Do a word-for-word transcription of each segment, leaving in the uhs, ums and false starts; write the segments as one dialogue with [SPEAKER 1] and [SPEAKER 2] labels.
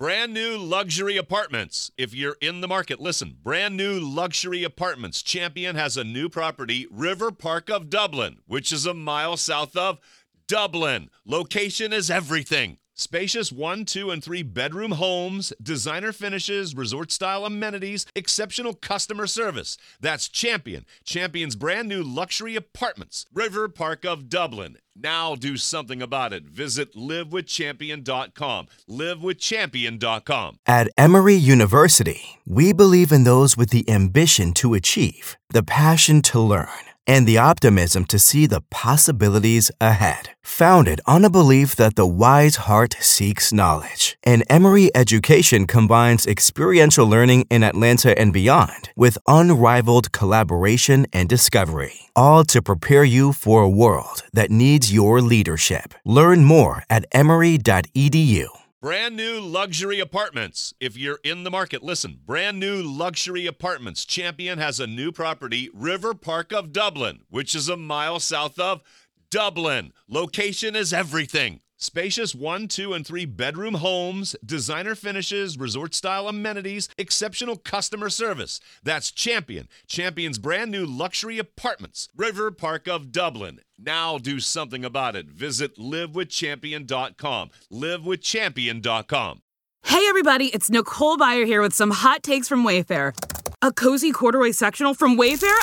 [SPEAKER 1] Brand new luxury apartments. If you're in the market, listen. Brand new luxury apartments. Champion has a new property, River Park of Dublin, which is a mile south of Dublin. Location is everything. Spacious one, two, and three bedroom homes, designer finishes, resort-style amenities, exceptional customer service. That's Champion. Champion's brand new luxury apartments. River Park of Dublin. Now do something about it. Visit live with champion dot com. live with champion dot com.
[SPEAKER 2] At Emory University, we believe in those with the ambition to achieve, the passion to learn, and the optimism to see the possibilities ahead. Founded on a belief that the wise heart seeks knowledge, and Emory education combines experiential learning in Atlanta and beyond with unrivaled collaboration and discovery, all to prepare you for a world that needs your leadership. Learn more at emory dot e d u.
[SPEAKER 1] Brand new luxury apartments. If you're in the market, listen. Brand new luxury apartments. Champion has a new property, River Park of Dublin, which is a mile south of Dublin. Location is everything. Spacious one, two, and three bedroom homes, designer finishes, resort-style amenities, exceptional customer service. That's Champion. Champion's brand new luxury apartments. River Park of Dublin. Now do something about it. Visit live with champion dot com. live with champion dot com.
[SPEAKER 3] Hey everybody, it's Nicole Byer here with some hot takes from Wayfair. A cozy corduroy sectional from Wayfair?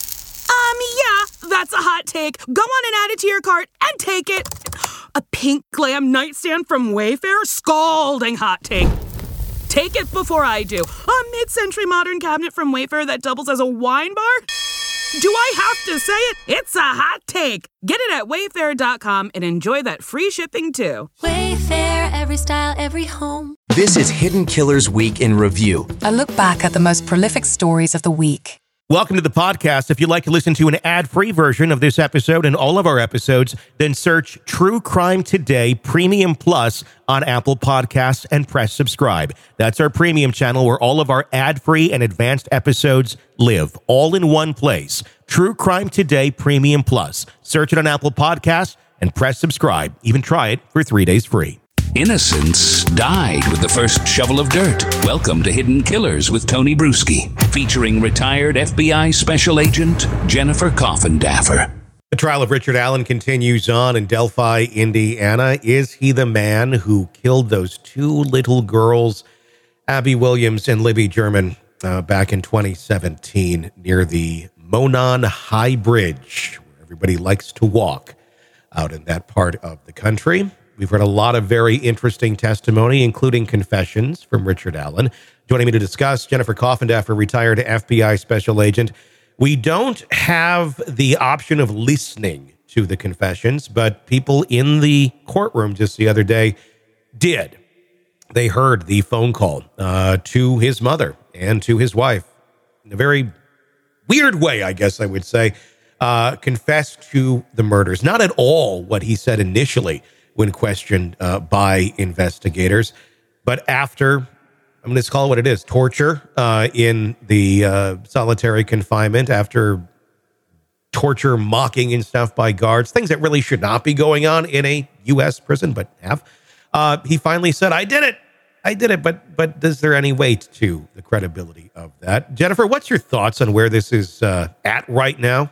[SPEAKER 3] Um, yeah, that's a hot take. Go on and add it to your cart and take it. A pink glam nightstand from Wayfair? Scalding hot take. Take it before I do. A mid-century modern cabinet from Wayfair that doubles as a wine bar? Do I have to say it? It's a hot take. Get it at wayfair dot com and enjoy that free shipping too.
[SPEAKER 4] Wayfair, every style, every home.
[SPEAKER 2] This is Hidden Killers Week in Review.
[SPEAKER 5] A look back at the most prolific stories of the week.
[SPEAKER 6] Welcome to the podcast. If you'd like to listen to an ad-free version of this episode and all of our episodes, then search True Crime Today Premium Plus on Apple Podcasts and press subscribe. That's our premium channel where all of our ad-free and advanced episodes live, all in one place. True Crime Today Premium Plus. Search it on Apple Podcasts and press subscribe. Even try it for three days free.
[SPEAKER 7] Innocence died with the first shovel of dirt. Welcome to Hidden Killers with Tony Bruschi, featuring retired F B I Special Agent Jennifer Coffindaffer.
[SPEAKER 6] The trial of Richard Allen continues on in Delphi, Indiana. Is he the man who killed those two little girls, Abby Williams and Libby German, uh, back in twenty seventeen near the Monon High Bridge, where everybody likes to walk out in that part of the country? We've heard a lot of very interesting testimony, including confessions from Richard Allen. Joining me to discuss, Jennifer Coffindaffer, retired F B I Special Agent. We don't have the option of listening to the confessions, but people in the courtroom just the other day did. They heard the phone call uh, to his mother and to his wife in a very weird way, I guess I would say, uh, confessed to the murders. Not at all what he said initially when questioned uh, by investigators. But after, I'm going to call it what it is, torture uh, in the uh, solitary confinement, after torture, mocking and stuff by guards, things that really should not be going on in a U S prison, but have, uh, he finally said, I did it. I did it. But but is there any weight to the credibility of that? Jennifer, what's your thoughts on where this is uh, at right now?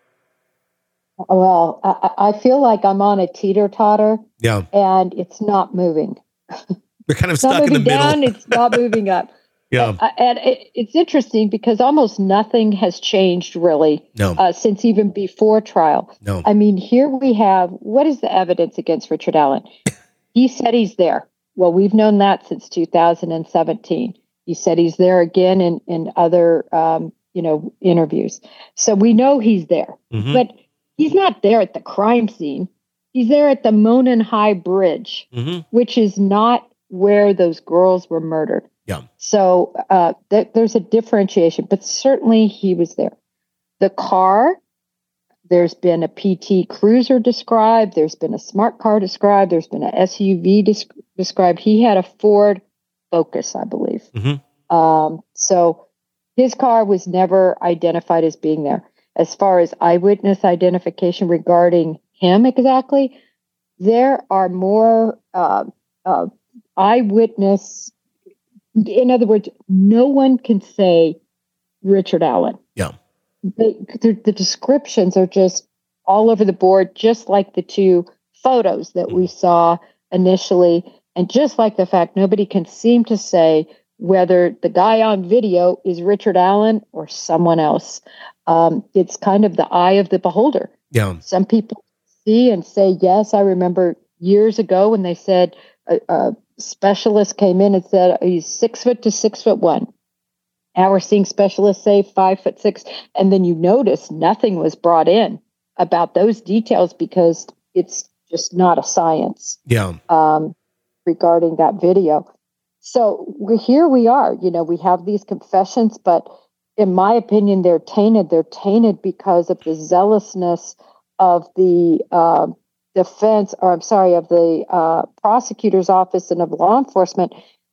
[SPEAKER 8] Well, I, I feel like I'm on a teeter-totter.
[SPEAKER 6] Yeah.
[SPEAKER 8] And it's not moving.
[SPEAKER 6] We're kind of
[SPEAKER 8] It's
[SPEAKER 6] stuck
[SPEAKER 8] not
[SPEAKER 6] in the
[SPEAKER 8] moving
[SPEAKER 6] middle.
[SPEAKER 8] down, it's not moving up.
[SPEAKER 6] Yeah.
[SPEAKER 8] Uh, and it, it's interesting because almost nothing has changed really
[SPEAKER 6] No.
[SPEAKER 8] uh, since even before trial.
[SPEAKER 6] No.
[SPEAKER 8] I mean, here we have, what is the evidence against Richard Allen? He said he's there. Well, we've known that since two thousand seventeen. He said he's there again in, in other, um, you know, interviews. So we know he's there.
[SPEAKER 6] Mhm.
[SPEAKER 8] But he's not there at the crime scene. He's there at the Monon High Bridge,
[SPEAKER 6] Mhm.
[SPEAKER 8] which is not where those girls were murdered.
[SPEAKER 6] Yeah.
[SPEAKER 8] So uh, th- there's a differentiation, but certainly he was there. The car, there's been a P T Cruiser described. There's been a smart car described. There's been a S U V des- described. He had a Ford Focus, I believe.
[SPEAKER 6] Mhm.
[SPEAKER 8] Um, so his car was never identified as being there. As far as eyewitness identification regarding him exactly, there are more uh, uh, eyewitness In other words, no one can say Richard Allen.
[SPEAKER 6] Yeah.
[SPEAKER 8] They, the, the descriptions are just all over the board, just like the two photos that we saw initially. And just like the fact nobody can seem to say whether the guy on video is Richard Allen or someone else. Um, it's kind of the eye of the beholder.
[SPEAKER 6] Yeah.
[SPEAKER 8] Some people see and say, yes, I remember years ago when they said a, a specialist came in and said he's six foot to six foot one. Now we're seeing specialists say five foot six. And then you notice nothing was brought in about those details because it's just not a science.
[SPEAKER 6] Yeah.
[SPEAKER 8] Um, regarding that video. So we, here we are, you know, we have these confessions, but in my opinion, they're tainted. They're tainted because of the zealousness of the uh, defense, or I'm sorry, of the uh, prosecutor's office and of law enforcement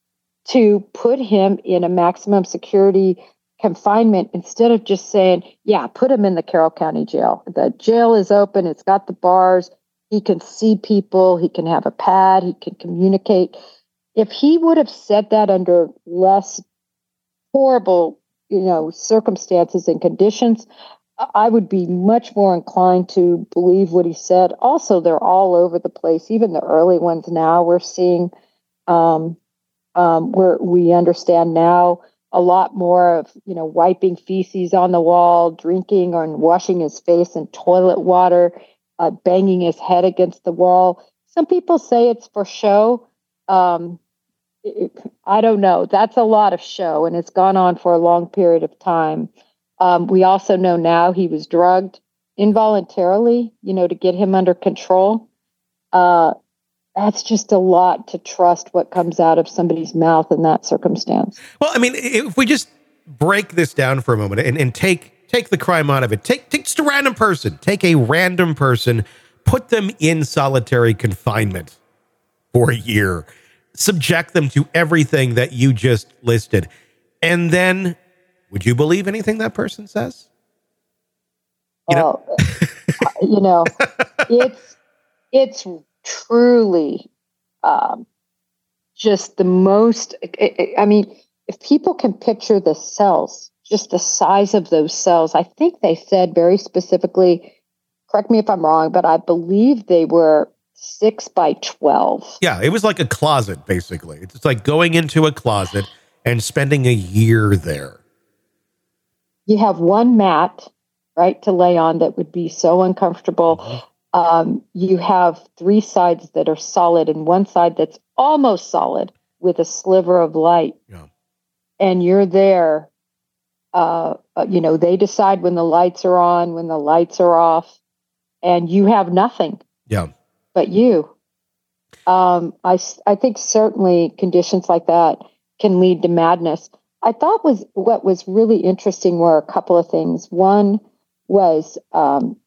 [SPEAKER 8] to put him in a maximum security confinement instead of just saying, yeah, put him in the Carroll County Jail. The jail is open. It's got the bars. He can see people. He can have a pad. He can communicate. If he would have said that under less horrible, you know, circumstances and conditions, I would be much more inclined to believe what he said. Also, they're all over the place. Even the early ones now, we're seeing um, um, where we understand now a lot more of, you know, wiping feces on the wall, drinking or washing his face in toilet water, uh, banging his head against the wall. Some people say it's for show. Um, it, I don't know. That's a lot of show, and it's gone on for a long period of time. Um, we also know now he was drugged involuntarily, you know, to get him under control. Uh, that's just a lot to trust what comes out of somebody's mouth in that circumstance.
[SPEAKER 6] Well, I mean, if we just break this down for a moment and, and take take the crime out of it, take, take just a random person, take a random person, put them in solitary confinement for a year, subject them to everything that you just listed, and then would you believe anything that person says? You know,
[SPEAKER 8] uh, you know it's it's truly um, just the most. I mean, if people can picture the cells, just the size of those cells, I think they said very specifically, correct me if I'm wrong, but I believe they were six by twelve.
[SPEAKER 6] Yeah, it was like a closet, basically. It's like going into a closet and spending a year there.
[SPEAKER 8] You have one mat, right, to lay on that would be so uncomfortable. Mm-hmm. Um, you have three sides that are solid and one side that's almost solid with a sliver of light.
[SPEAKER 6] Yeah. And
[SPEAKER 8] you're there. Uh, uh, you know, they decide when the lights are on, when the lights are off, and you have nothing.
[SPEAKER 6] Yeah.
[SPEAKER 8] But you. Um, I, I think certainly conditions like that can lead to madness. I thought was what was really interesting were a couple of things. One was um,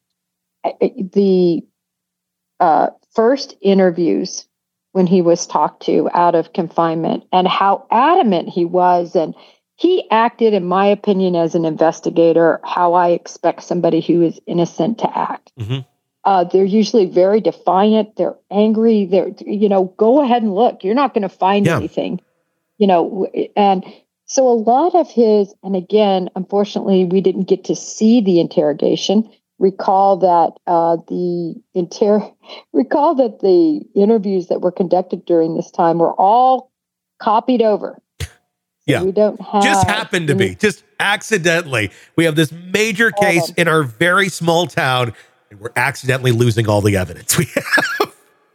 [SPEAKER 8] the uh, first interviews when he was talked to out of confinement and how adamant he was. And he acted, in my opinion, as an investigator, how I expect somebody who is innocent to act. Mm-hmm. Uh, they're usually very defiant. They're angry. They're, you know, go ahead and look. You're not going to find yeah. anything, you know, and so a lot of his, and again, unfortunately, we didn't get to see the interrogation. Recall that uh, the inter, recall that the interviews that were conducted during this time were all copied over. So
[SPEAKER 6] yeah,
[SPEAKER 8] we don't have
[SPEAKER 6] just happened to any, be just accidentally. We have this major case in our very small town, and we're accidentally losing all the evidence we have.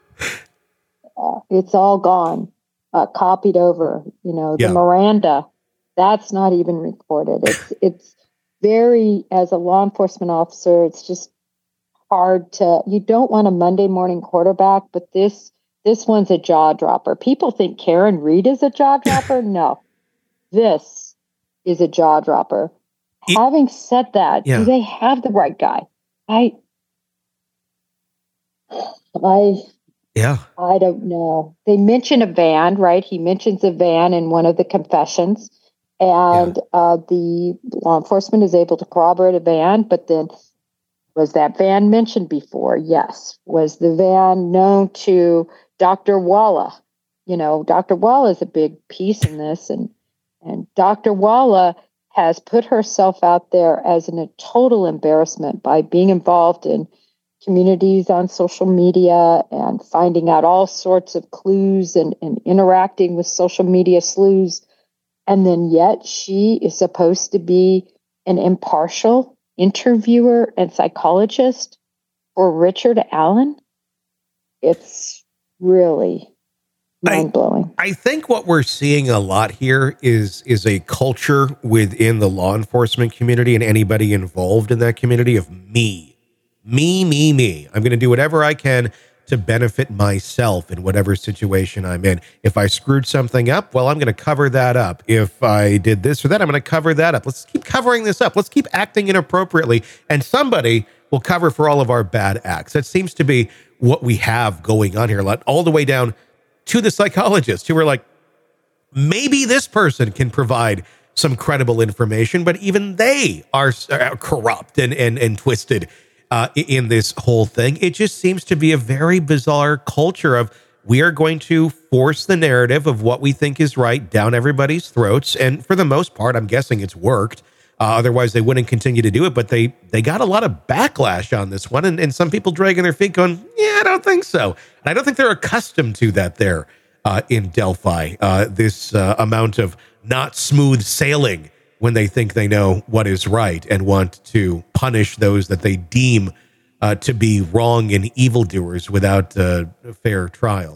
[SPEAKER 8] uh, it's all gone, uh, copied over. You know, the
[SPEAKER 6] yeah.
[SPEAKER 8] Miranda. That's not even recorded. It's it's very, as a law enforcement officer, it's just hard to, you don't want a Monday morning quarterback, but this this one's a jaw dropper. People think Karen Read is a jaw dropper. No, this is a jaw dropper. It, Having said that, yeah. do they have the right guy? I, I,
[SPEAKER 6] yeah,
[SPEAKER 8] I don't know. They mention a van, right? He mentions a van in one of the confessions. And yeah. uh, the law enforcement is able to corroborate a van, but then was that van mentioned before? Yes. Was the van known to Doctor Walla? You know, Doctor Walla is a big piece in this, and And Doctor Walla has put herself out there as an, a total embarrassment by being involved in communities on social media and finding out all sorts of clues and, and interacting with social media sleuths. And then yet she is supposed to be an impartial interviewer and psychologist for Richard Allen. It's really mind-blowing.
[SPEAKER 6] I, I think what we're seeing a lot here is is a culture within the law enforcement community and anybody involved in that community of me, me, me, me. I'm going to do whatever I can to benefit myself in whatever situation I'm in. If I screwed something up, well, I'm going to cover that up. If I did this or that, I'm going to cover that up. Let's keep covering this up. Let's keep acting inappropriately, and somebody will cover for all of our bad acts. That seems to be what we have going on here, all the way down to the psychologists who are like, maybe this person can provide some credible information, but even they are uh, corrupt and, and, and twisted uh, in this whole thing. It just seems to be a very bizarre culture of, we are going to force the narrative of what we think is right down everybody's throats. And for the most part, I'm guessing it's worked. Uh, otherwise, they wouldn't continue to do it. But they they got a lot of backlash on this one. And, and some people dragging their feet going, yeah, I don't think so. And I don't think they're accustomed to that there uh, in Delphi, uh, this uh, amount of not smooth sailing when they think they know what is right and want to punish those that they deem uh, to be wrong and evildoers without uh, a fair trial.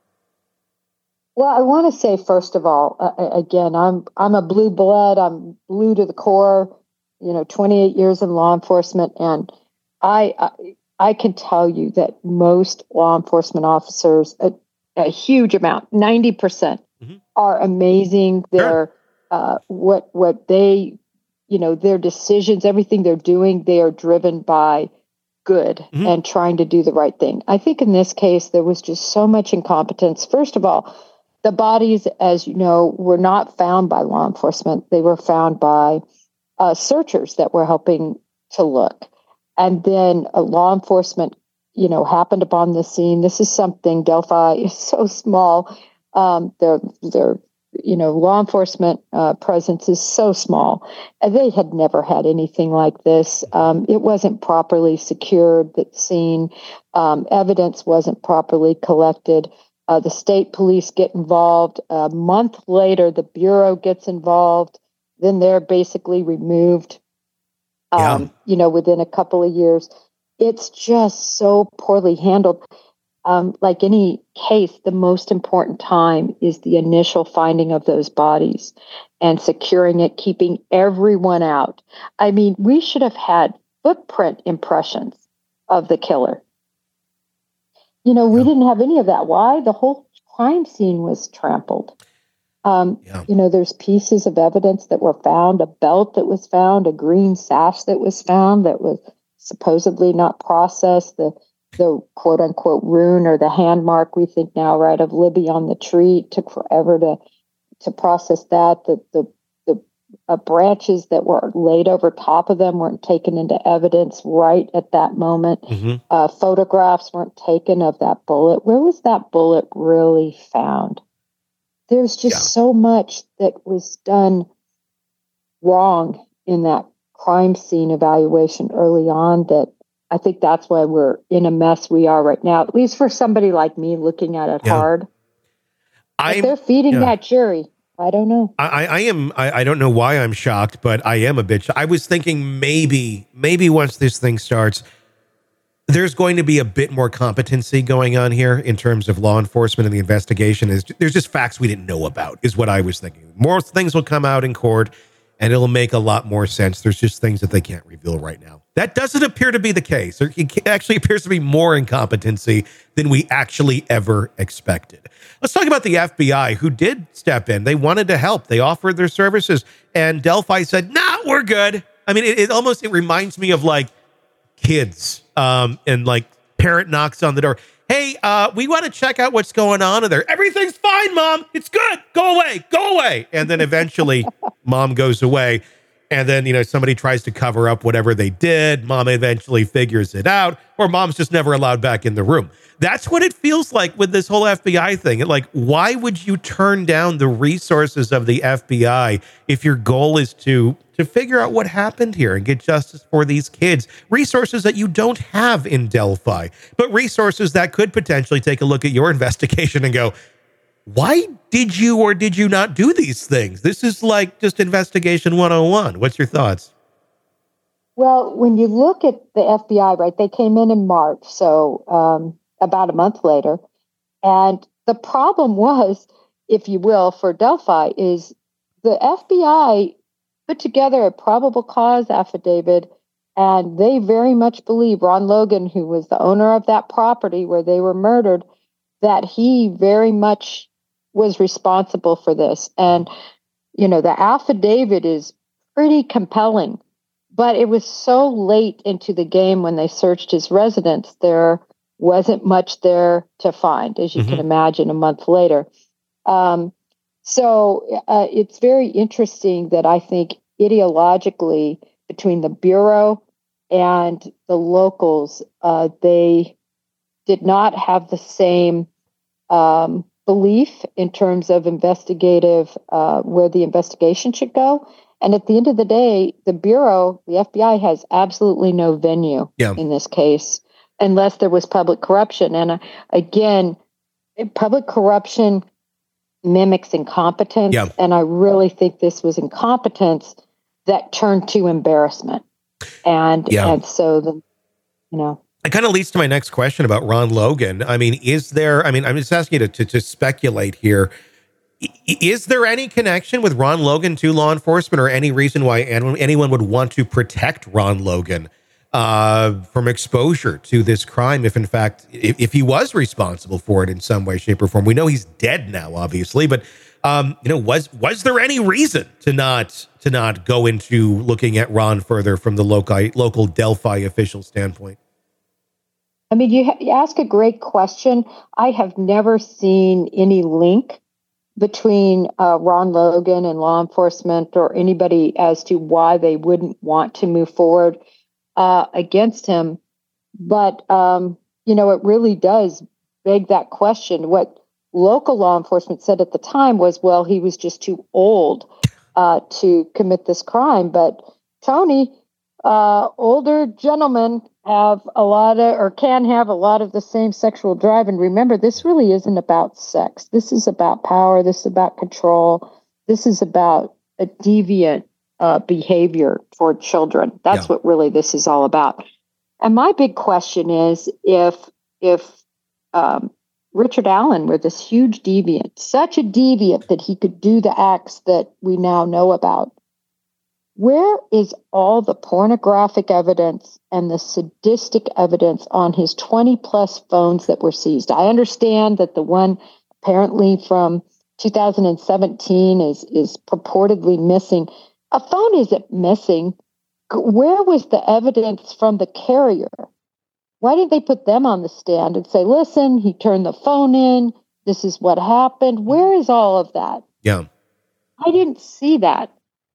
[SPEAKER 8] Well, I want to say, first of all, uh, again, I'm I'm a blue blood. I'm blue to the core. You know, twenty-eight years in law enforcement, and I I, I can tell you that most law enforcement officers, a, a huge amount, ninety percent, mm-hmm. are amazing. They're sure. uh, what what they, you know, their decisions, everything they're doing, they are driven by good mm-hmm. and trying to do the right thing. I think in this case, there was just so much incompetence. First of all, the bodies, as you know, were not found by law enforcement. They were found by uh, searchers that were helping to look. And then uh, law enforcement, you know, happened upon the scene. This is something, Delphi is so small. Um, their, their, you know, law enforcement uh, presence is so small. And they had never had anything like this. Um, it wasn't properly secured, that scene. Um, evidence wasn't properly collected. Uh, the state police get involved. A month later, the Bureau gets involved. Then they're basically removed, um, yeah. you know, within a couple of years. It's just so poorly handled. Um, like any case, the most important time is the initial finding of those bodies and securing it, keeping everyone out. I mean, we should have had footprint impressions of the killer. You know, we yeah. didn't have any of that. Why? The whole crime scene was trampled. Um, yeah. You know, there's pieces of evidence that were found, a belt that was found, a green sash that was found that was supposedly not processed, the the quote unquote rune or the hand mark we think now, right, of Libby on the tree. It took forever to to process that. The the the uh, branches that were laid over top of them weren't taken into evidence right at that moment. Mm-hmm. Uh, photographs weren't taken of that bullet. Where was that bullet really found? There's just yeah. so much that was done wrong in that crime scene evaluation early on that I think that's why we're in a mess we are right now, at least for somebody like me looking at it yeah. hard. If they're feeding yeah. that jury, I don't know.
[SPEAKER 6] I, I am, I, I don't know why I'm shocked, but I am a bit shocked. I was thinking maybe, maybe once this thing starts, there's going to be a bit more competency going on here in terms of law enforcement and the investigation. Is There's just facts we didn't know about, is what I was thinking. More things will come out in court, and it'll make a lot more sense. There's just things that they can't reveal right now. That doesn't appear to be the case. It actually appears to be more incompetency than we actually ever expected. Let's talk about the F B I, who did step in. They wanted to help. They offered their services, and Delphi said, nah, we're good. I mean, it, it almost, it reminds me of like kids um, and like parent knocks on the door. Hey, uh, we want to check out what's going on in there. Everything's fine, Mom. It's good. Go away. Go away. And then eventually Mom goes away. And then, you know, somebody tries to cover up whatever they did. Mom eventually figures it out, or Mom's just never allowed back in the room. That's what it feels like with this whole F B I thing. Like, why would you turn down the resources of the F B I if your goal is to to figure out what happened here and get justice for these kids? Resources that you don't have in Delphi, but resources that could potentially take a look at your investigation and go, why did you or did you not do these things? This is like just investigation one oh one. What's your thoughts?
[SPEAKER 8] Well, when you look at the F B I, right, they came in in March, so um, about a month later. And the problem was, if you will, for Delphi is the F B I put together a probable cause affidavit, and they very much believe Ron Logan, who was the owner of that property where they were murdered, that he very much was responsible for this. And, you know, the affidavit is pretty compelling. But it was so late into the game when they searched his residence, there wasn't much there to find, as you mm-hmm. can imagine, a month later. Um, so uh, it's very interesting that I think ideologically between the Bureau and the locals, uh, they did not have the same um, belief in terms of investigative, uh, where the investigation should go. And at the end of the day, the Bureau, the F B I, has absolutely no venue yeah. in this case, unless there was public corruption. And uh, again, public corruption mimics incompetence. Yeah. And I really think this was incompetence that turned to embarrassment. And, yeah. and so, the, you know.
[SPEAKER 6] It kind of leads to my next question about Ron Logan. I mean, is there, I mean, I'm just asking you to, to, to speculate here. Is there any connection with Ron Logan to law enforcement, or any reason why anyone would want to protect Ron Logan uh, from exposure to this crime? If in fact, if, if he was responsible for it in some way, shape, or form? We know he's dead now, obviously, but um, you know, was was there any reason to not to not go into looking at Ron further from the local local Delphi official standpoint?
[SPEAKER 8] I mean, you, ha- you ask a great question. I have never seen any link between uh, Ron Logan and law enforcement or anybody as to why they wouldn't want to move forward uh, against him. But, um, you know, it really does beg that question. What local law enforcement said at the time was, well, he was just too old uh, to commit this crime. But Tony, uh, older gentlemen have a lot of, or can have a lot of the same sexual drive. And remember, this really isn't about sex. This is about power. This is about control. This is about a deviant uh, behavior toward children. That's yeah. what really this is all about. And my big question is, if if um, Richard Allen were this huge deviant, such a deviant that he could do the acts that we now know about, where is all the pornographic evidence and the sadistic evidence on his twenty plus phones that were seized? I understand that the one apparently from two thousand seventeen is, is purportedly missing. A phone isn't missing. Where was the evidence from the carrier? Why didn't they put them on the stand and say, listen, he turned the phone in. This is what happened. Where is all of that?
[SPEAKER 6] Yeah.
[SPEAKER 8] I didn't see that.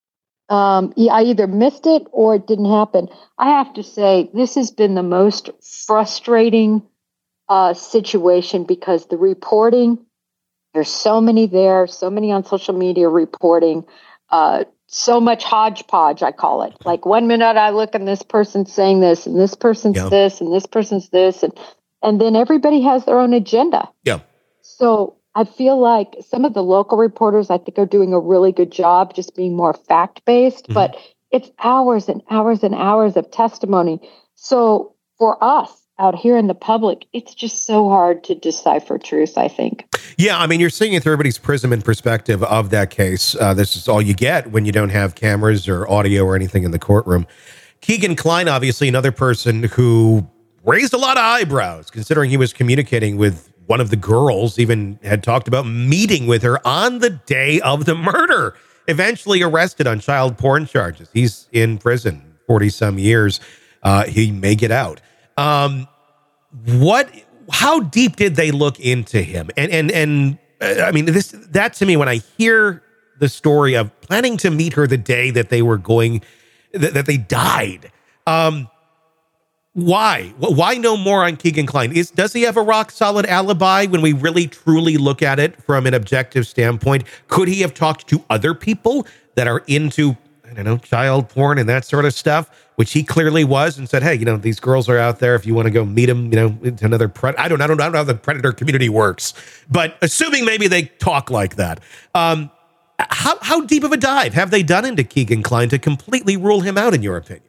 [SPEAKER 8] Um, I either missed it or it didn't happen. I have to say, this has been the most frustrating uh, situation because the reporting, there's so many there, so many on social media reporting, uh, so much hodgepodge, I call it. Like one minute I look and this person's saying this and this person's yeah. this and this person's this. And, and then everybody has their own agenda.
[SPEAKER 6] Yeah.
[SPEAKER 8] So I feel like some of the local reporters, I think, are doing a really good job just being more fact-based, mm-hmm. but it's hours and hours and hours of testimony. So for us out here in the public, it's just so hard to decipher truth, I think.
[SPEAKER 6] Yeah, I mean, you're seeing it through everybody's prism and perspective of that case. Uh, this is all you get when you don't have cameras or audio or anything in the courtroom. Keegan Kline, obviously, another person who raised a lot of eyebrows, considering he was communicating with one of the girls, even had talked about meeting with her on the day of the murder, eventually arrested on child porn charges. He's in prison forty some years. Uh, he may get out. Um, what, how deep did they look into him? And, and, and uh, I mean, this, that to me, when I hear the story of planning to meet her the day that they were going, that, that they died, um, why? Why no more on Keegan Kline? Is does he have a rock solid alibi when we really truly look at it from an objective standpoint? Could he have talked to other people that are into, I don't know, child porn and that sort of stuff, which he clearly was, and said, hey, you know, these girls are out there. If you want to go meet them, you know, it's another pred- I don't, I don't, I don't know how the predator community works, but assuming maybe they talk like that. Um, how how deep of a dive have they done into Keegan Kline to completely rule him out, in your opinion?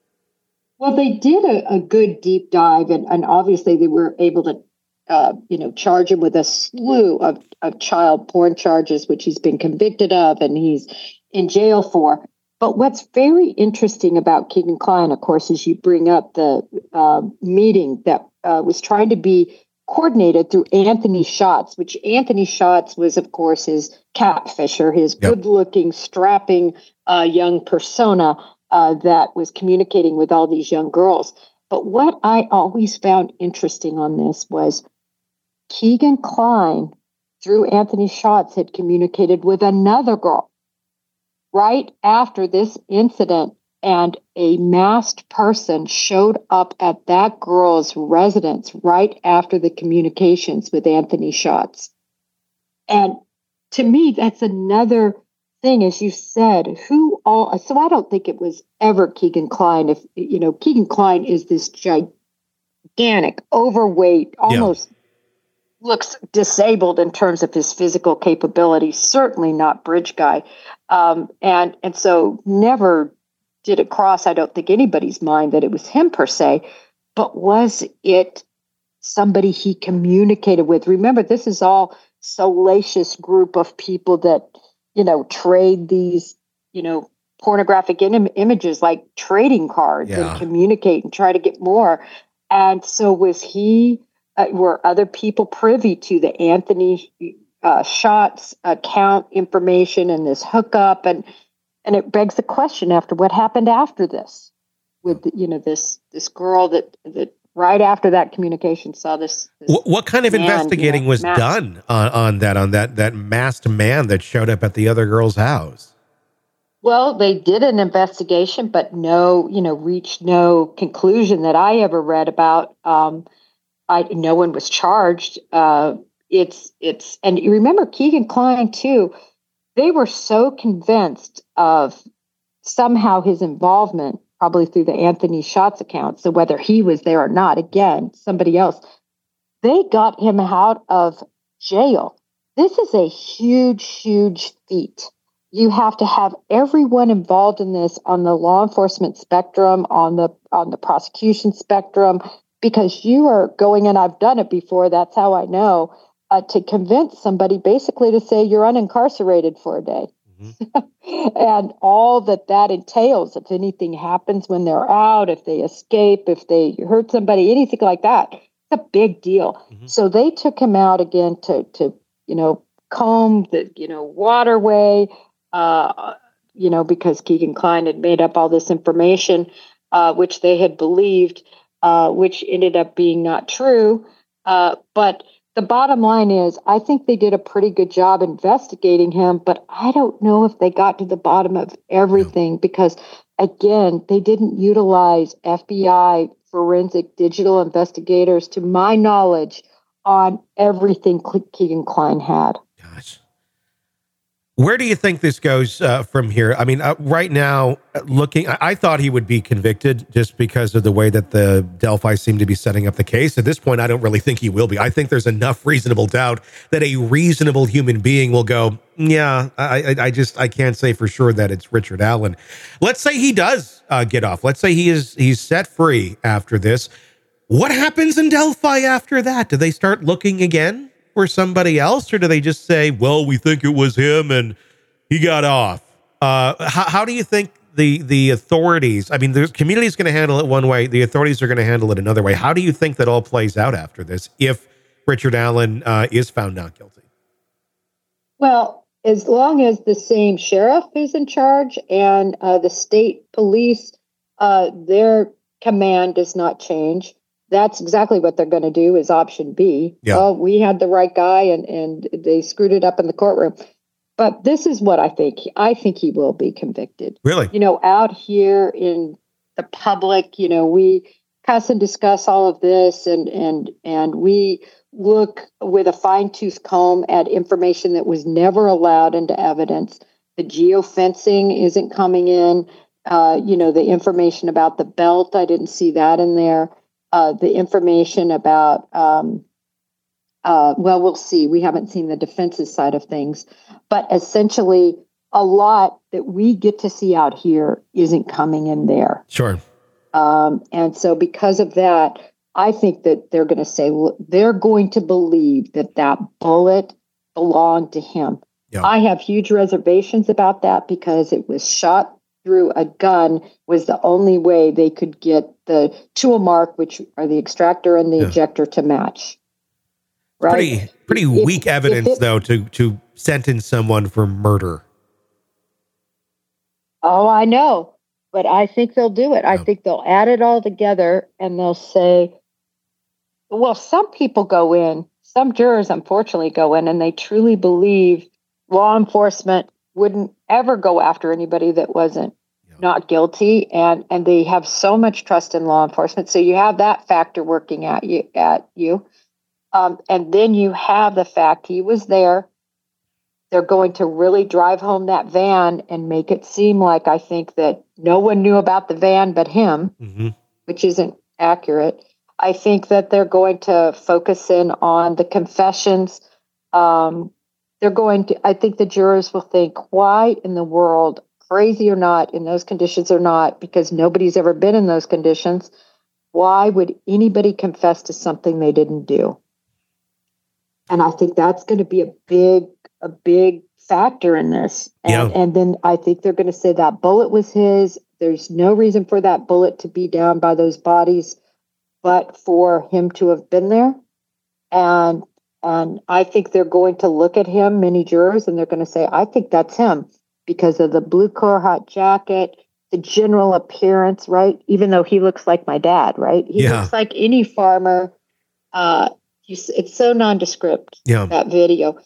[SPEAKER 8] Well, they did a, a good deep dive, and, and obviously they were able to, uh, you know, charge him with a slew of, of child porn charges, which he's been convicted of and he's in jail for. But what's very interesting about Keegan Kline, of course, is you bring up the uh, meeting that uh, was trying to be coordinated through Anthony Schatz, which Anthony Schatz was, of course, his catfisher, his yep. good-looking, strapping uh, young persona uh, that was communicating with all these young girls. But what I always found interesting on this was Keegan Kline, through Anthony Schatz, had communicated with another girl right after this incident, and a masked person showed up at that girl's residence right after the communications with Anthony Schatz. And to me, that's another thing, as you said, who all, so I don't think it was ever Keegan Kline. If, you know, Keegan Kline is this gigantic, overweight, almost yeah. looks disabled in terms of his physical capability, certainly not bridge guy. Um, and, and so never did it cross, I don't think, anybody's mind that it was him per se, but was it somebody he communicated with? Remember, this is all salacious group of people that, you know, trade these, you know, pornographic Im- images like trading cards yeah. and communicate and try to get more. And so was he, uh, were other people privy to the Anthony uh, Schatz account information and this hookup? And And it begs the question after what happened after this with, you know, this this girl that, that right after that communication saw this. this
[SPEAKER 6] what, what kind of man, investigating you know, was masked. done on, on that, on that, that masked man that showed up at the other girl's house?
[SPEAKER 8] Well, they did an investigation, but no, you know, reached no conclusion that I ever read about. Um, I, no one was charged. Uh, it's, it's, and you remember Keegan Kline too, they were so convinced of somehow his involvement, probably through the Anthony Schatz account, so whether he was there or not, again, somebody else, they got him out of jail. This is a huge, huge feat. You have to have everyone involved in this on the law enforcement spectrum, on the on the prosecution spectrum, because you are going, and I've done it before, that's how I know, Uh, to convince somebody basically to say you're unincarcerated for a day. Mm-hmm. And all that that entails, if anything happens when they're out, if they escape, if they hurt somebody, anything like that, it's a big deal. Mm-hmm. So they took him out again to, to you know, comb the, you know, waterway, uh, you know, because Keegan Kline had made up all this information, uh, which they had believed, uh, which ended up being not true. Uh, but the bottom line is, I think they did a pretty good job investigating him, but I don't know if they got to the bottom of everything no. because, again, they didn't utilize F B I forensic digital investigators, to my knowledge, on everything Keegan Kline had.
[SPEAKER 6] Gosh. Where do you think this goes uh, from here? I mean, uh, right now, looking, I, I thought he would be convicted just because of the way that the Delphi seem to be setting up the case. At this point, I don't really think he will be. I think there's enough reasonable doubt that a reasonable human being will go, yeah, I, I, I just, I can't say for sure that it's Richard Allen. Let's say he does uh, get off. Let's say he is, he's set free after this. What happens in Delphi after that? Do they start looking again for somebody else, or do they just say, well, we think it was him and he got off? Uh, how, how do you think the the authorities, I mean, the community is going to handle it one way, the authorities are going to handle it another way. How do you think that all plays out after this if Richard Allen uh, is found not guilty?
[SPEAKER 8] Well, as long as the same sheriff is in charge and uh, the state police, uh, their command does not change, that's exactly what they're going to do, is option B. Yeah. Well, we had the right guy and, and they screwed it up in the courtroom. But this is what I think. I think he will be convicted.
[SPEAKER 6] Really?
[SPEAKER 8] You know, out here in the public, you know, we discuss and discuss all of this, and and and we look with a fine-tooth comb at information that was never allowed into evidence. The geofencing isn't coming in. Uh, you know, the information about the belt, I didn't see that in there. Uh, the information about, um, uh, well, we'll see. We haven't seen the defense's side of things. But essentially, a lot that we get to see out here isn't coming in there.
[SPEAKER 6] Sure.
[SPEAKER 8] Um, and so because of that, I think that they're going to say, they're going to believe that that bullet belonged to him.
[SPEAKER 6] Yeah.
[SPEAKER 8] I have huge reservations about that because it was shot through a gun, was the only way they could get the tool mark, which are the extractor and the yeah. ejector, to match. Right?
[SPEAKER 6] Pretty, pretty
[SPEAKER 8] if,
[SPEAKER 6] weak evidence, it, though, to, to sentence someone for murder.
[SPEAKER 8] Oh, I know. But I think they'll do it. I yeah. think they'll add it all together and they'll say, well, some people go in, some jurors, unfortunately, go in and they truly believe law enforcement wouldn't ever go after anybody that wasn't yeah. not guilty. And, and they have so much trust in law enforcement. So you have that factor working at you, at you. Um, and then you have the fact he was there. They're going to really drive home that van and make it seem like, I think, that no one knew about the van but him, mm-hmm. which isn't accurate. I think that they're going to focus in on the confessions. Um, they're going to, I think the jurors will think, why in the world, crazy or not, in those conditions or not, because nobody's ever been in those conditions, why would anybody confess to something they didn't do? And I think that's going to be a big, a big factor in this. And, yeah. and then I think they're going to say that bullet was his. There's no reason for that bullet to be down by those bodies, but for him to have been there. And, and I think they're going to look at him, many jurors, and they're going to say, I think that's him because of the blue Carhartt jacket, the general appearance, right? Even though he looks like my dad, right? He yeah. looks like any farmer. Uh, It's so nondescript, yeah. that video.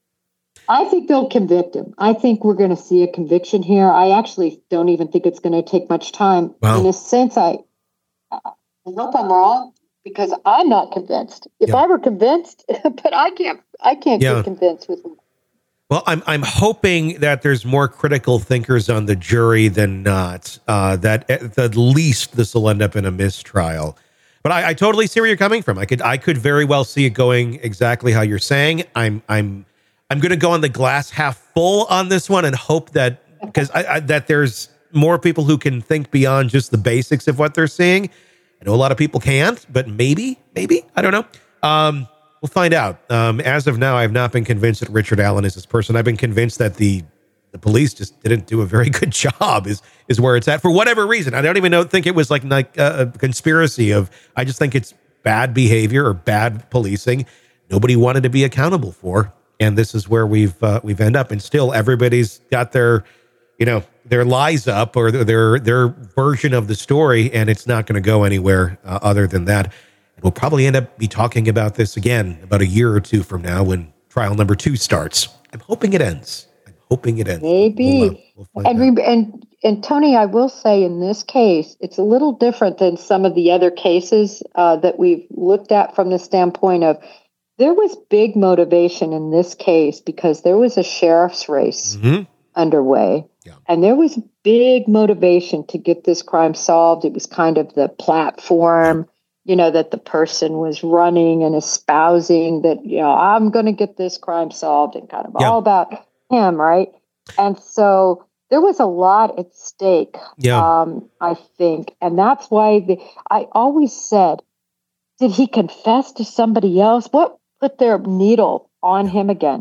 [SPEAKER 8] I think they'll convict him. I think we're going to see a conviction here. I actually don't even think it's going to take much time. Wow. In a sense, I, I hope I'm wrong because I'm not convinced. If yeah. I were convinced, but I can't, I can't yeah. get convinced with him.
[SPEAKER 6] Well, I'm I'm hoping that there's more critical thinkers on the jury than not. Uh, that at the least this will end up in a mistrial. But I, I totally see where you're coming from. I could I could very well see it going exactly how you're saying. I'm I'm I'm going to go on the glass half full on this one and hope that because I, I, that there's more people who can think beyond just the basics of what they're seeing. I know a lot of people can't, but maybe maybe I don't know. Um, we'll find out. Um, as of now, I have not been convinced that Richard Allen is this person. I've been convinced that the the police just didn't do a very good job. Is is where it's at for whatever reason. I don't even know. Think it was like like a conspiracy of. I just think it's bad behavior or bad policing. Nobody wanted to be accountable for, and this is where we've uh, we've end up. And still, everybody's got their, you know, their lies up or their their version of the story, and it's not going to go anywhere uh, other than that. And we'll probably end up be talking about this again about a year or two from now when trial number two starts. I'm hoping it ends. Hoping it ends.
[SPEAKER 8] Maybe. We'll, uh, we'll and, re- and and Tony, I will say in this case, it's a little different than some of the other cases uh, that we've looked at from the standpoint of there was big motivation in this case because there was a sheriff's race mm-hmm. underway. Yeah. And there was big motivation to get this crime solved. It was kind of the platform, you know, that the person was running and espousing that, you know, I'm going to get this crime solved and kind of yeah. all about him, right? And so there was a lot at stake, yeah. um, I think. And that's why the, I always said, did he confess to somebody else? What put their needle on him again?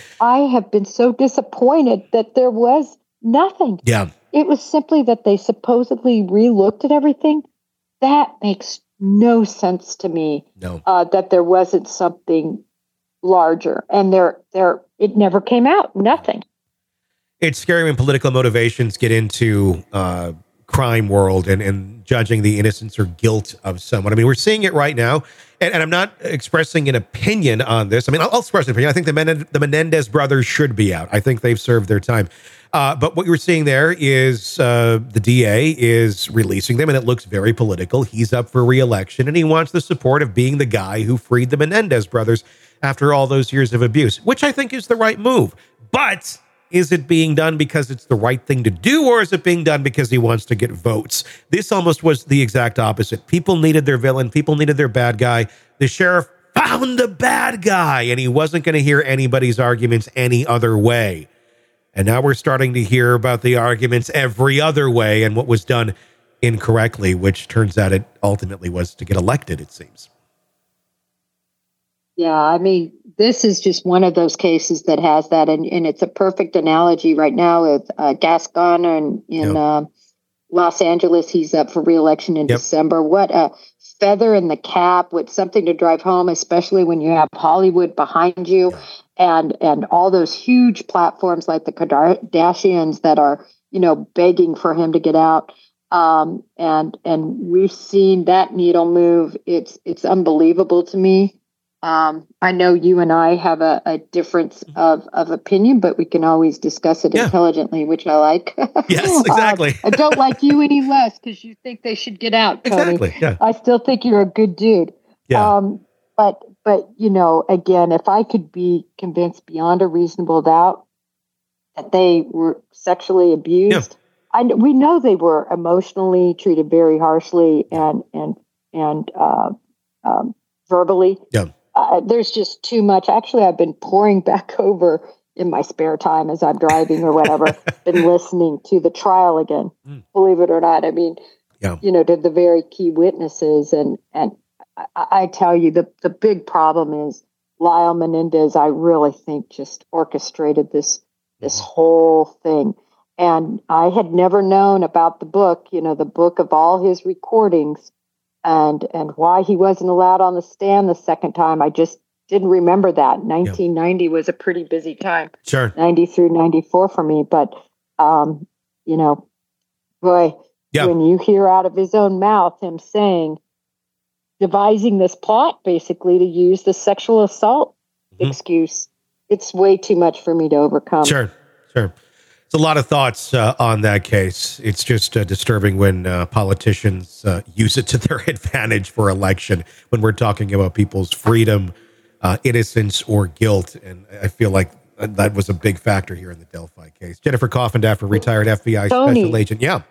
[SPEAKER 8] I have been so disappointed that there was nothing.
[SPEAKER 6] Yeah.
[SPEAKER 8] It was simply that they supposedly re-looked at everything. That makes no sense to me.
[SPEAKER 6] No.
[SPEAKER 8] Uh, that there wasn't something larger, and there, there, it never came out. Nothing.
[SPEAKER 6] It's scary when political motivations get into uh, crime world and, and judging the innocence or guilt of someone. I mean, we're seeing it right now, and, and I'm not expressing an opinion on this. I mean, I'll, I'll express an opinion. I think the, Men- the Menendez brothers should be out. I think they've served their time. Uh, but what you're seeing there is uh, the D A is releasing them, and it looks very political. He's up for re-election, and he wants the support of being the guy who freed the Menendez brothers after all those years of abuse, which I think is the right move. But is it being done because it's the right thing to do, or is it being done because he wants to get votes? This almost was the exact opposite. People needed their villain. People needed their bad guy. The sheriff found the bad guy, and he wasn't going to hear anybody's arguments any other way. And now we're starting to hear about the arguments every other way and what was done incorrectly, which turns out it ultimately was to get elected, it seems.
[SPEAKER 8] Yeah, I mean, this is just one of those cases that has that, and, and it's a perfect analogy right now with uh, Gascon in, in yep. uh, Los Angeles. He's up for re-election in yep. December. What a feather in the cap, with something to drive home, especially when you have Hollywood behind you, yeah. and and all those huge platforms like the Kardashians that are, you know, begging for him to get out. Um, and and we've seen that needle move. It's it's unbelievable to me. Um, I know you and I have a, a difference of, of opinion, but we can always discuss it yeah. intelligently, which I like.
[SPEAKER 6] Yes, exactly.
[SPEAKER 8] um, I don't like you any less because you think they should get out, Tony.
[SPEAKER 6] Exactly, yeah.
[SPEAKER 8] I still think you're a good dude.
[SPEAKER 6] Yeah.
[SPEAKER 8] Um, but, but, you know, again, if I could be convinced beyond a reasonable doubt that they were sexually abused, yeah. I, we know they were emotionally treated very harshly and, and, and uh, um, verbally.
[SPEAKER 6] Yeah.
[SPEAKER 8] Uh, there's just too much. Actually, I've been pouring back over in my spare time as I'm driving or whatever, been listening to the trial again, mm. believe it or not. I mean,
[SPEAKER 6] yeah.
[SPEAKER 8] you know, to the very key witnesses. And and I, I tell you, the, the big problem is Lyle Menendez, I really think, just orchestrated this this whole thing. And I had never known about the book, you know, the book of all his recordings. And and why he wasn't allowed on the stand the second time, I just didn't remember that. nineteen ninety yeah. was a pretty busy time.
[SPEAKER 6] Sure.
[SPEAKER 8] ninety through ninety-four for me. But, um, you know, boy, yeah. when you hear out of his own mouth him saying, devising this plot basically to use the sexual assault mm-hmm. excuse, it's way too much for me to overcome.
[SPEAKER 6] Sure, sure. It's a lot of thoughts uh, on that case. It's just uh, disturbing when uh, politicians uh, use it to their advantage for election, when we're talking about people's freedom, uh, innocence, or guilt. And I feel like that was a big factor here in the Delphi case. Jennifer Coffindaffer, retired F B I
[SPEAKER 8] Tony,
[SPEAKER 6] special agent. Yeah.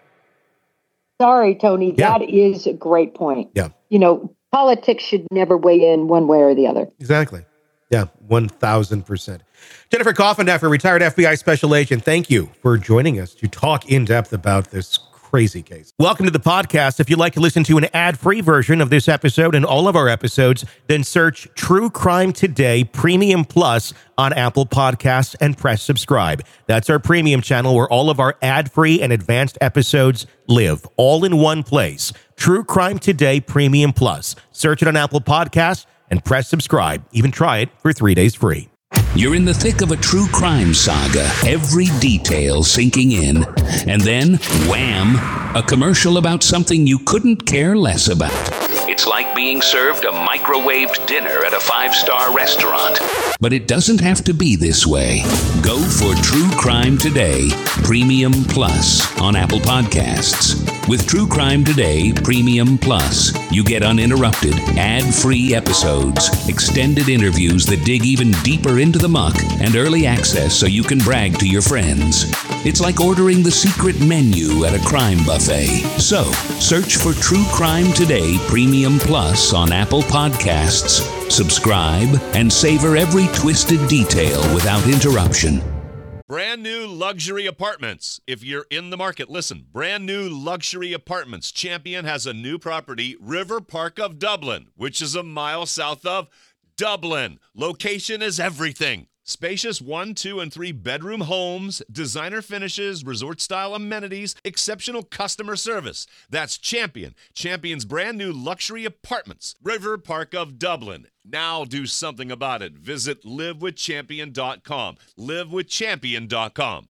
[SPEAKER 8] Sorry, Tony.
[SPEAKER 6] Yeah.
[SPEAKER 8] That is a great point.
[SPEAKER 6] Yeah.
[SPEAKER 8] You know, politics should never weigh in one way or the other.
[SPEAKER 6] Exactly. Yeah, one thousand percent. Jennifer Coffindaffer, retired F B I special agent, thank you for joining us to talk in depth about this crazy case. Welcome to the podcast. If you'd like to listen to an ad-free version of this episode and all of our episodes, then search True Crime Today Premium Plus on Apple Podcasts and press subscribe. That's our premium channel where all of our ad-free and advanced episodes live, all in one place. True Crime Today Premium Plus. Search it on Apple Podcasts and press subscribe. Even try it for three days free.
[SPEAKER 7] You're in the thick of a true crime saga, every detail sinking in. And then, wham, a commercial about something you couldn't care less about. It's like being served a microwaved dinner at a five-star restaurant. But it doesn't have to be this way. Go for True Crime Today Premium Plus on Apple Podcasts. With True Crime Today Premium Plus, you get uninterrupted, ad-free episodes, extended interviews that dig even deeper into the muck, and early access so you can brag to your friends. It's like ordering the secret menu at a crime buffet. So, search for True Crime Today Premium Plus on Apple Podcasts, subscribe, and savor every twisted detail without interruption.
[SPEAKER 1] Brand new luxury apartments. If you're in the market, listen. Brand new luxury apartments. Champion has a new property, River Park of Dublin, which is a mile south of Dublin. Location is everything. Spacious one, two, and three bedroom homes, designer finishes, resort-style amenities, exceptional customer service. That's Champion. Champion's brand new luxury apartments, River Park of Dublin. Now do something about it. Visit live with champion dot com. live with champion dot com.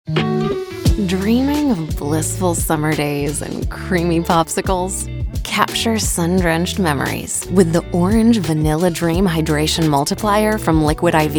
[SPEAKER 9] Dreaming of blissful summer days and creamy popsicles? Capture sun-drenched memories with the Orange Vanilla Dream Hydration Multiplier from Liquid I V.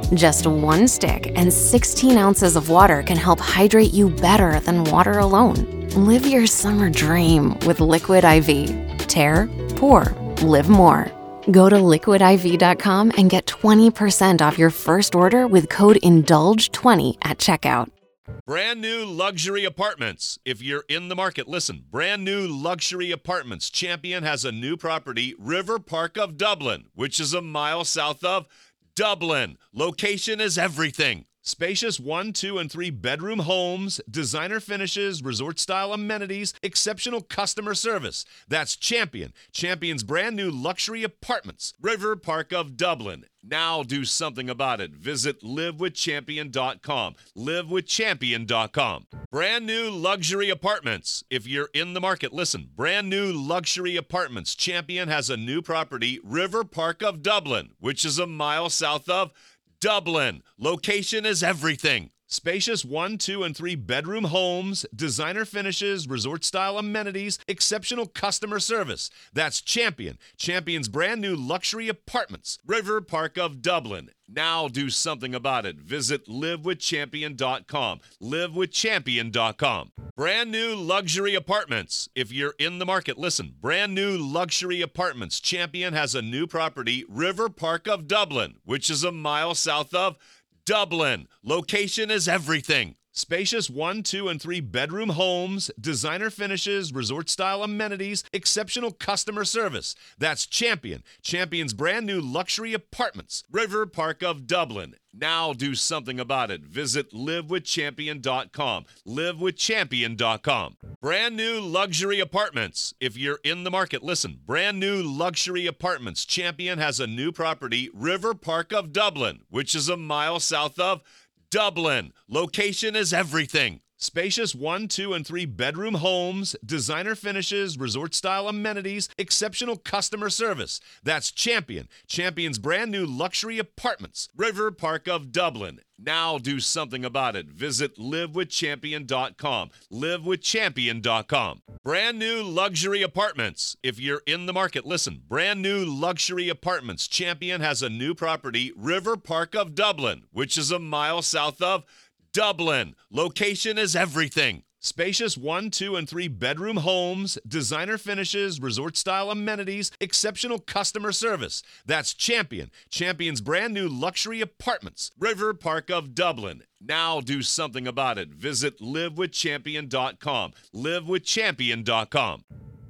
[SPEAKER 9] Just one stick and sixteen ounces of water can help hydrate you better than water alone. Live your summer dream with Liquid I V. Tear, pour, live more. Go to liquid I V dot com and get twenty percent off your first order with code indulge twenty at checkout.
[SPEAKER 1] Brand new luxury apartments. If you're in the market, listen. Brand new luxury apartments. Champion has a new property, River Park of Dublin, which is a mile south of Dublin. Location is everything. Spacious one, two, and three bedroom homes, designer finishes, resort-style amenities, exceptional customer service. That's Champion. Champion's brand new luxury apartments, River Park of Dublin. Now do something about it. Visit live with champion dot com. live with champion dot com. Brand new luxury apartments. If you're in the market, listen. Brand new luxury apartments. Champion has a new property, River Park of Dublin, which is a mile south of Dublin. Location is everything. Spacious one, two, and three bedroom homes, designer finishes, resort-style amenities, exceptional customer service. That's Champion. Champion's brand new luxury apartments, River Park of Dublin. Now do something about it. Visit live with champion dot com. live with champion dot com. Brand new luxury apartments. If you're in the market, listen. Brand new luxury apartments. Champion has a new property, River Park of Dublin, which is a mile south of Dublin. Location is everything. Spacious one, two, and three bedroom homes, designer finishes, resort-style amenities, exceptional customer service. That's Champion. Champion's brand new luxury apartments, River Park of Dublin. Now do something about it. Visit live with champion dot com. live with champion dot com. Brand new luxury apartments. If you're in the market, listen. Brand new luxury apartments. Champion has a new property, River Park of Dublin, which is a mile south of Dublin. Location is everything. Spacious one, two, and three bedroom homes, designer finishes, resort-style amenities, exceptional customer service. That's Champion. Champion's brand new luxury apartments, River Park of Dublin. Now do something about it. Visit live with champion dot com. live with champion dot com. Brand new luxury apartments. If you're in the market, listen. Brand new luxury apartments. Champion has a new property, River Park of Dublin, which is a mile south of Dublin. Location is everything. Spacious one, two, and three bedroom homes, designer finishes, resort-style amenities, exceptional customer service. That's Champion. Champion's brand new luxury apartments, River Park of Dublin. Now do something about it. Visit live with champion dot com. live with champion dot com.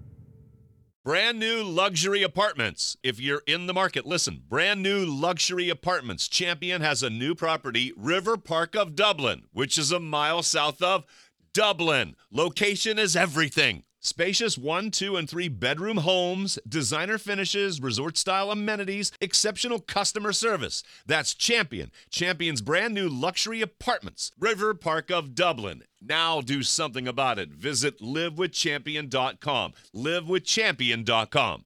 [SPEAKER 1] Brand new luxury apartments. If you're in the market, listen. Brand new luxury apartments. Champion has a new property, River Park of Dublin, which is a mile south of Dublin. Location is everything. Spacious one, two, and three bedroom homes, designer finishes, resort-style amenities, exceptional customer service. That's Champion. Champion's brand new luxury apartments, River Park of Dublin. Now do something about it. Visit live with champion dot com. live with champion dot com.